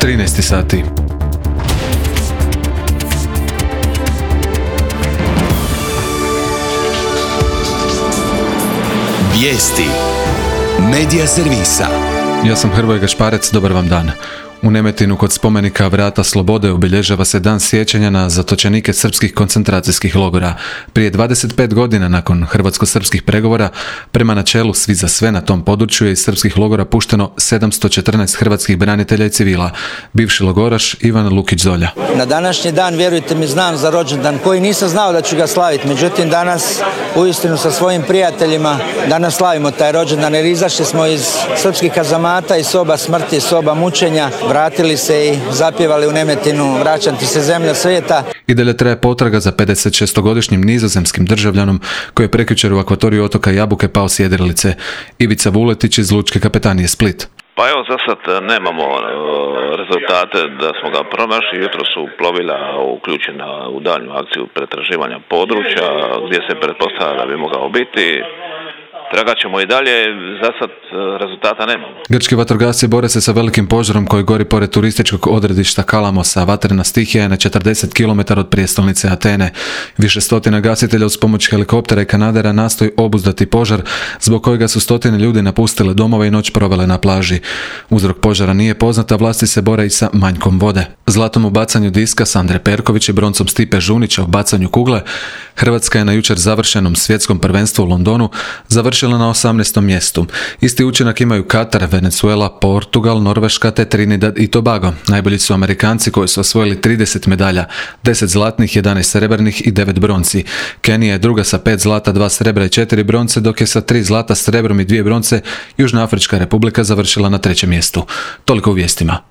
13 sati. Vijesti Medija servisa. Ja sam Hrvoje Gašparec, dobar vam dan. U Nemetinu kod spomenika Vrata slobode obilježava se dan sjećanja na zatočenike srpskih koncentracijskih logora. Prije 25 godina nakon hrvatsko-srpskih pregovora, prema načelu svi za sve na tom području je iz srpskih logora pušteno 714 hrvatskih branitelja i civila. Bivši logoraš Ivan Lukić-Zolja. Na današnji dan, vjerujte mi, znam za rođendan koji nisam znao da ću ga slaviti. Međutim, danas uistinu sa svojim prijateljima danas slavimo taj rođendan jer izašli smo iz srpskih kazamata, iz soba smrti, soba mučenja. Vratili se i zapjevali u Nemetinu Vraćam ti se zemlja svijeta. I dalje traje potraga za 56-godišnjim nizozemskim državljanom koji je prekjučer u akvatoriju otoka Jabuke pao s jedrilice. Ivica Vuletić iz Lučke kapetanije Split. Pa evo, za sad nemamo rezultate da smo ga pronašli. Jutro su plovila uključena u daljnju akciju pretraživanja područja gdje se pretpostavlja da bi mogao biti. Tragat ćemo i dalje, za sad rezultata nemamo. Grčki vatrogasci bore se sa velikim požarom koji gori pored turističkog odredišta Kalamosa. Vatrena stihija je na 40 km od prijestolnice Atene. Više stotina gasitelja uz pomoć helikoptera i kanadera nastoji obuzdati požar, zbog kojega su stotine ljudi napustile domove i noć provele na plaži. Uzrok požara nije poznat, a vlasti se bore i sa manjkom vode. Zlatom u bacanju diska Sandre Perković i broncom Stipe Žunića u bacanju kugle, Hrvatska je na jučer završenom svjetskom prvenstvu u Londonu završila na 18. mjestu. Isti učinak imaju Katar, Venezuela, Portugal, Norveška te Trinidad i Tobago. Najbolji su Amerikanci koji su osvojili 30 medalja, 10 zlatnih, 11 srebrnih i 9 bronci. Kenija je druga sa 5 zlata, 2 srebra i 4 bronce, dok je sa 3 zlata, srebrom i 2 bronce Južnoafrička republika završila na 3. mjestu. Toliko u vijestima.